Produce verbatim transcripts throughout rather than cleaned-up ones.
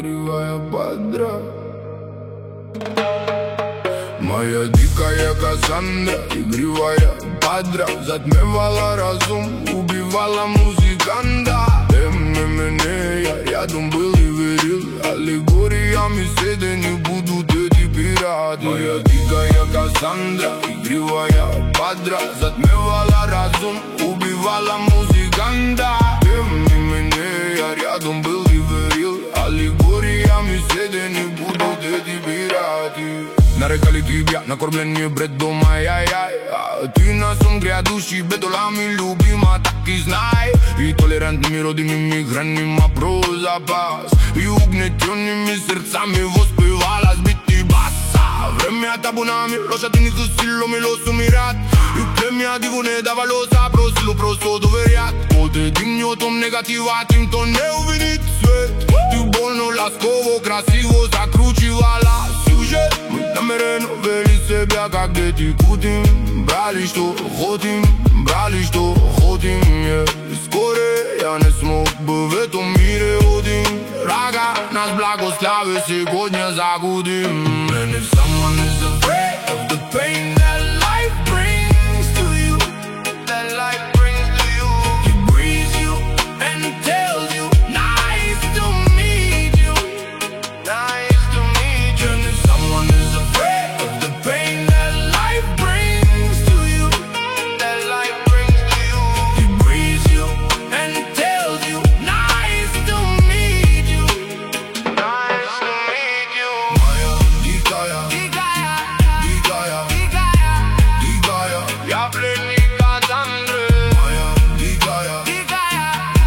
игривая подра. Моя дикая Кассандра, игривая подра, затмевала разум, убивала музыканта. Тем не менее я рядом был и верил, аллегориями седени будут эти пираты. Моя дикая Кассандра, игривая подра, затмевала разум, убивала музыканта. Тем не менее я рядом был и верил, аллегориями седени будут эти пираты. Нарекали тебя на кормление бредом, ай-яй-яй, а ты на сон грядущий бедолами любима, так и знай. И толерантными родинами хранима про запас, и угнетенными сердцами воспевала сбитый баса. Vremea ta bună mi roșa din hâsilul mi lo sumirat. И племя дивуне давало запросило просто доверят. От един том негативат им то не увидит свет. Ты больно, ласково, красиво закручивала сюжет. Мы намеренно вели себя как дети кутим. Брали что хотим, брали что хотим, yeah. Скоро я не смог бы в этом мире один. Рага нас благослови сегодня загудим. And if someone is afraid of the pain that life brings to you, that life brings to you, he breathes you and tells you, nice to meet you, nice to meet you. And if someone is afraid of the pain that life brings to you, that life brings to you, he breathes you and tells you, nice to meet you, nice to meet you. Моя дикая, дикая, дикая, я пленник Кассандры. Моя дикая, дикая,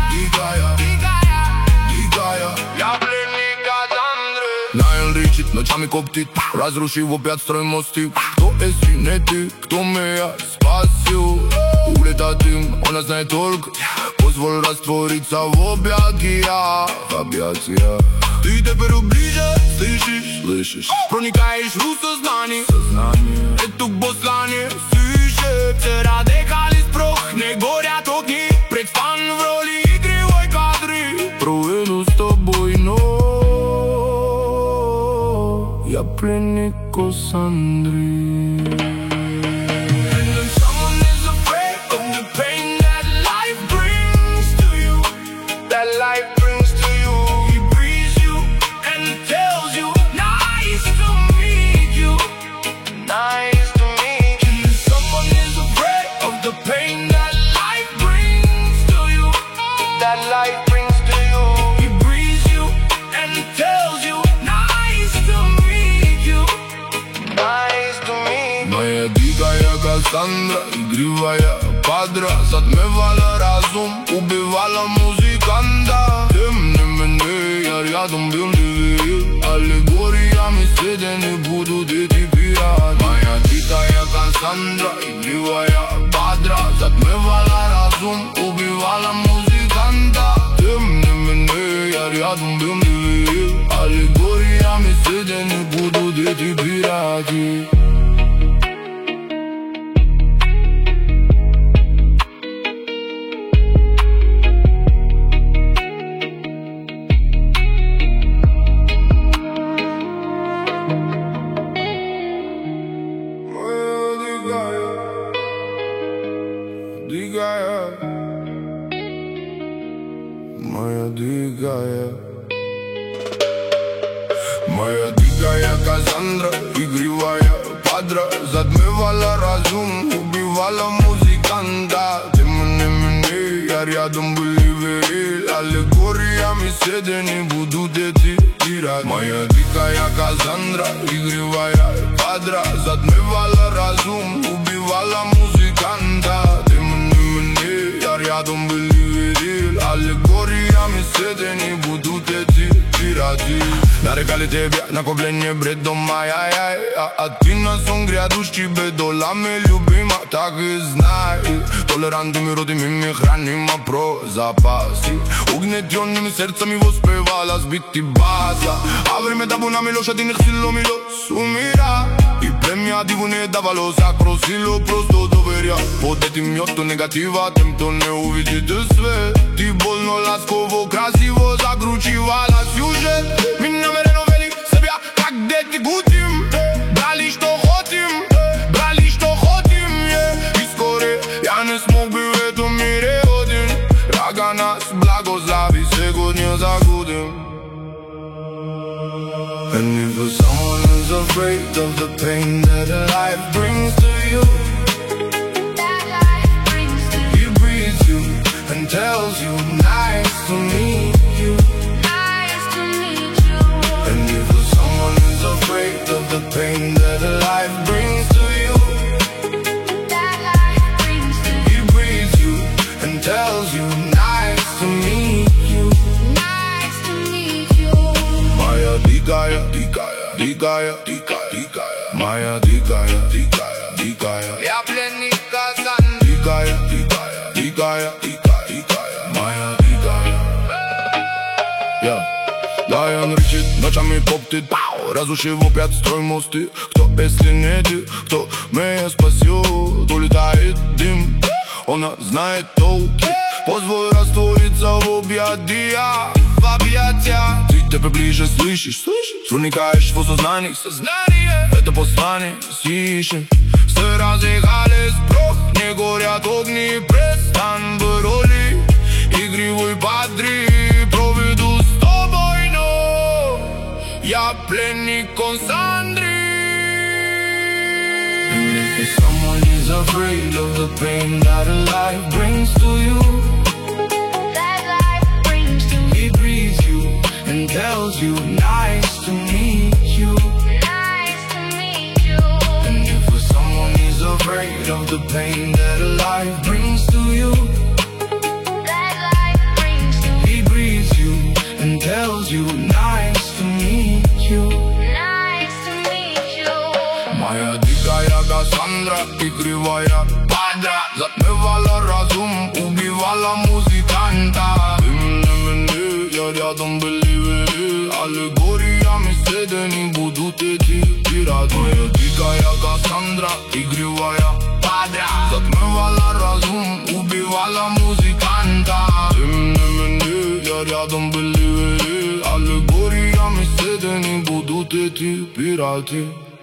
дикая, я пленник Кассандры. Найл рычит, ночами коптит, разрушив опять строй мосты. Кто если не ты, кто меня спасил? Улетает дым, она знает только. Позволь раствориться в объятиях, объятиях. Ты теперь ближе, слышишь, слышишь, проникаешь в сознание, сознание. Это послание слышит, вчера декались прох, не горят огни, предстан в роли игривой кадры. Проведу с тобой ночь, я пленник Кассандры. Моя дикая Кассандра, игривая подра, затмевала разум, убивала музыканта. Тем не менее я рядом был, не верил, аллегориями седени будут эти пираты. Моя дикая Кассандра, игривая подра, затмевала разум, убивала музыканта. Тем не менее я рядом был, не верил, аллегориями седени будут эти пираты. Дикая, моя дикая, моя дикая Кассандра, игривая подра, затмевала разум, убивала музыканта. Тем не менее я рядом был и верил, аллегориями седени будут эти пираты. Моя дикая Кассандра, игривая подра, затмевала разум, убивала музыканта. Я рядом был и верил, аллегориями седени будут эти пираты. Нарекали тебя накопление бредом, ай-яй-яй, а, а ты на сон грядущий бедолами любима, так и знай. Толерантными родинами хранима про запасы, угнетенными сердцами воспевала сбитый баса. А время та bună mi lo și din hâsilul mi lo sumira. И премиативу не давало запросило просто доверя. Под этим мьото негатива, тем, кто не увидит свет. Ти больно, ласково, красиво закручивала сюжет. Мы намеренно вели себя, как дети гудим. Брали, что хотим, брали, что хотим, yeah. И вскоре я не смог бы в этом мире один. Рага нас благослови, сегодня загудим. And if someone is afraid of the pain that life brings to you, that life brings to you, he breathes you and tells you, nice to meet you. nice to meet you. And if someone is afraid of the pain that life brings to you, That life brings to you, he breathes you and tells you, nice to meet you. nice to meet you. Моя дикая, дикая, дикая, дикая, дикая, моя дикая, дикая, дикая. Я пленник Казани. Дикая, дикая, дикая, дикая, дикая, моя дикая. Yeah. Лайон рычит, ночами топтит, разрушив опять строй мосты. Кто, если не ты, кто меня спасет? Улетает дым, она знает толки. Позволь раствориться в объятиях, в объятиях. Ты тебя ближе слышишь, слышишь? Проникаешь в сознание, сознание. Это послание стиши. Все разъехались прочь, не горят огни. Престань в роли игривой падри. Проведу с тобой ночь, я пленник Консандри. And if someone is afraid of the pain that life brings to you, That life brings to you, he breathes you and tells you, nice to meet you. nice to meet you. And if someone is afraid of the pain that life brings to you, That life brings to you, he breathes you and tells you, nice to meet you. nice to meet you. Моя дикая Кассандра и кривая падра затмевала разум, убивала музыканта. Ты мне, я рядом были вы. Аллегориями седени будут эти пираты. Моя дикая Кассандра и кривая падра затмевала разум, убивала музыканта. Ты мне, я рядом были вы. Аллегориями седени будут эти пираты.